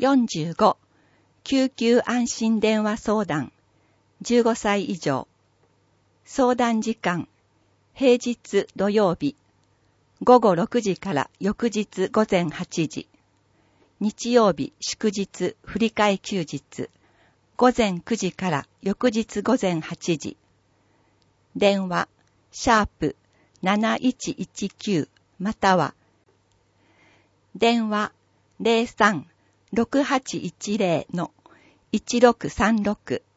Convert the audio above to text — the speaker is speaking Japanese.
45、救急安心電話相談、15歳以上。相談時間、平日土曜日、午後6時から翌日午前8時。日曜日祝日振り替え休日、午前9時から翌日午前8時。電話、#7119 または、電話 03-6810-1636